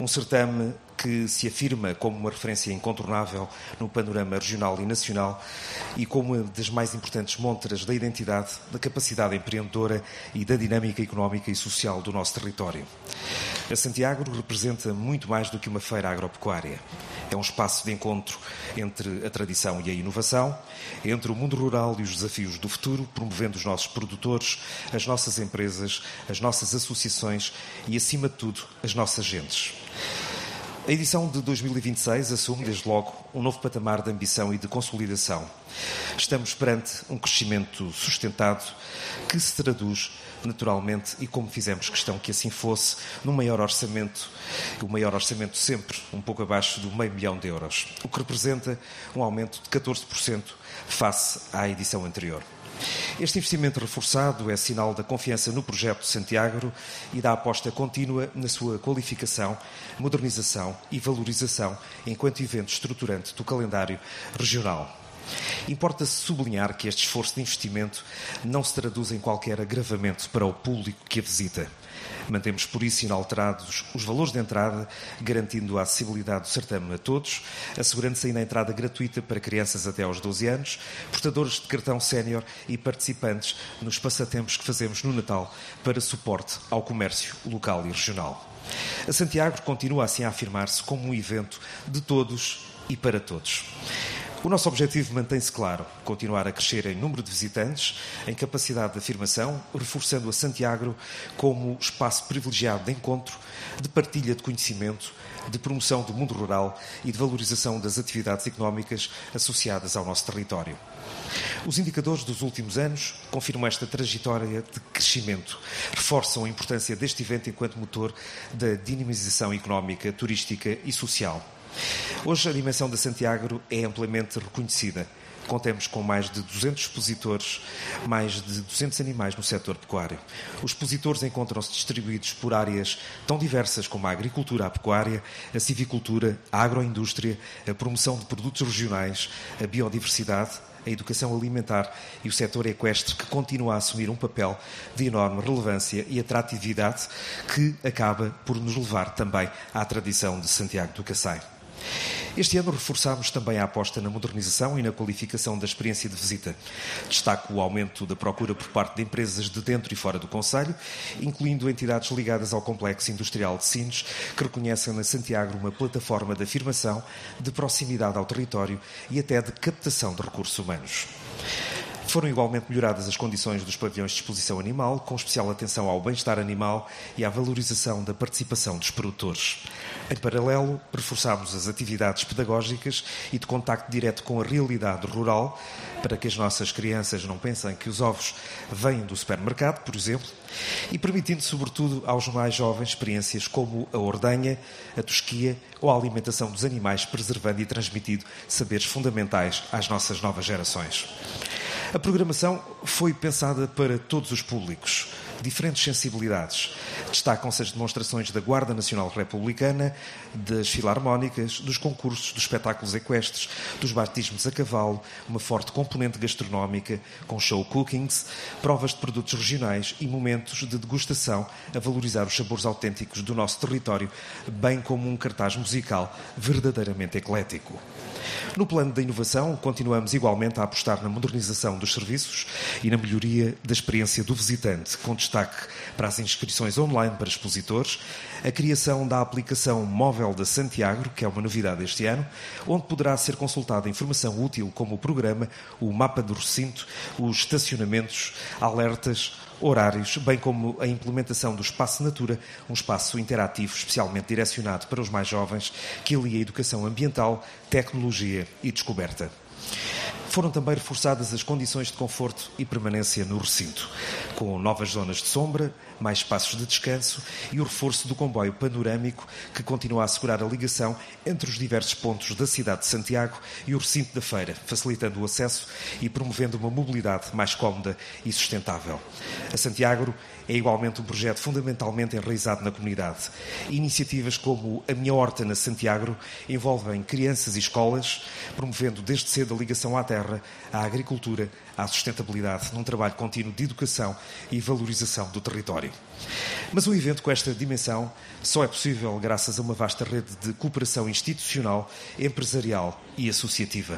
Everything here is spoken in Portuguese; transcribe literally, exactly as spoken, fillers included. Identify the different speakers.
Speaker 1: Um certame que se afirma como uma referência incontornável no panorama regional e nacional e como uma das mais importantes montras da identidade, da capacidade empreendedora e da dinâmica económica e social do nosso território. A Santiagro representa muito mais do que uma feira agropecuária. É um espaço de encontro entre a tradição e a inovação, entre o mundo rural e os desafios do futuro, promovendo os nossos produtores, as nossas empresas, as nossas associações e, acima de tudo, as nossas gentes. A edição de dois mil e vinte e seis assume, desde logo, um novo patamar de ambição e de consolidação. Estamos perante um crescimento sustentado que se traduz, naturalmente, e como fizemos questão que assim fosse, num maior orçamento, o maior orçamento sempre um pouco abaixo do meio milhão de euros, o que representa um aumento de catorze por cento face à edição anterior. Este investimento reforçado é sinal da confiança no projeto de Santiagro e da aposta contínua na sua qualificação, modernização e valorização enquanto evento estruturante do calendário regional. Importa-se sublinhar que este esforço de investimento não se traduz em qualquer agravamento para o público que a visita. Mantemos, por isso, inalterados os valores de entrada, garantindo a acessibilidade do certame a todos, assegurando-se ainda a entrada gratuita para crianças até aos doze anos, portadores de cartão sénior e participantes nos passatempos que fazemos no Natal para suporte ao comércio local e regional. A Santiagro continua assim a afirmar-se como um evento de todos e para todos. O nosso objetivo mantém-se claro, continuar a crescer em número de visitantes, em capacidade de afirmação, reforçando a Santiagro como espaço privilegiado de encontro, de partilha de conhecimento, de promoção do mundo rural e de valorização das atividades económicas associadas ao nosso território. Os indicadores dos últimos anos confirmam esta trajetória de crescimento, reforçam a importância deste evento enquanto motor da dinamização económica, turística e social. Hoje a dimensão da Santiagro é amplamente reconhecida. Contamos com mais de duzentos expositores, mais de duzentos animais no setor pecuário. Os expositores encontram-se distribuídos por áreas tão diversas como a agricultura, a pecuária, a civicultura, a agroindústria, a promoção de produtos regionais, a biodiversidade, a educação alimentar e o setor equestre, que continua a assumir um papel de enorme relevância e atratividade que acaba por nos levar também à tradição de Santiago do Cacém. Este ano reforçámos também a aposta na modernização e na qualificação da experiência de visita. Destaco o aumento da procura por parte de empresas de dentro e fora do concelho, incluindo entidades ligadas ao complexo industrial de Sines, que reconhecem na Santiagro uma plataforma de afirmação, de proximidade ao território e até de captação de recursos humanos. Foram igualmente melhoradas as condições dos pavilhões de exposição animal, com especial atenção ao bem-estar animal e à valorização da participação dos produtores. Em paralelo, reforçámos as atividades pedagógicas e de contacto direto com a realidade rural, para que as nossas crianças não pensem que os ovos vêm do supermercado, por exemplo, e permitindo, sobretudo, aos mais jovens experiências como a ordenha, a tosquia ou a alimentação dos animais, preservando e transmitindo saberes fundamentais às nossas novas gerações. A programação foi pensada para todos os públicos, diferentes sensibilidades. Destacam-se as demonstrações da Guarda Nacional Republicana, das filarmónicas, dos concursos, dos espetáculos equestres, dos batismos a cavalo, uma forte componente gastronómica, com show cookings, provas de produtos regionais e momentos de degustação a valorizar os sabores autênticos do nosso território, bem como um cartaz musical verdadeiramente eclético. No plano da inovação, continuamos igualmente a apostar na modernização dos serviços e na melhoria da experiência do visitante, com destaque para as inscrições online para expositores, a criação da aplicação móvel da Santiagro, que é uma novidade este ano, onde poderá ser consultada informação útil como o programa, o mapa do recinto, os estacionamentos, alertas, horários, bem como a implementação do Espaço Natura, um espaço interativo especialmente direcionado para os mais jovens, que alia educação ambiental, tecnologia e descoberta. Foram também reforçadas as condições de conforto e permanência no recinto, com novas zonas de sombra, mais espaços de descanso e o reforço do comboio panorâmico, que continua a assegurar a ligação entre os diversos pontos da cidade de Santiago e o recinto da feira, facilitando o acesso e promovendo uma mobilidade mais cómoda e sustentável. A Santiagro é igualmente um projeto fundamentalmente enraizado na comunidade. Iniciativas como a Minha Horta na Santiagro envolvem crianças e escolas, promovendo desde cedo a ligação à terra terra, à agricultura, à sustentabilidade, num trabalho contínuo de educação e valorização do território. Mas um evento com esta dimensão só é possível graças a uma vasta rede de cooperação institucional, empresarial e associativa.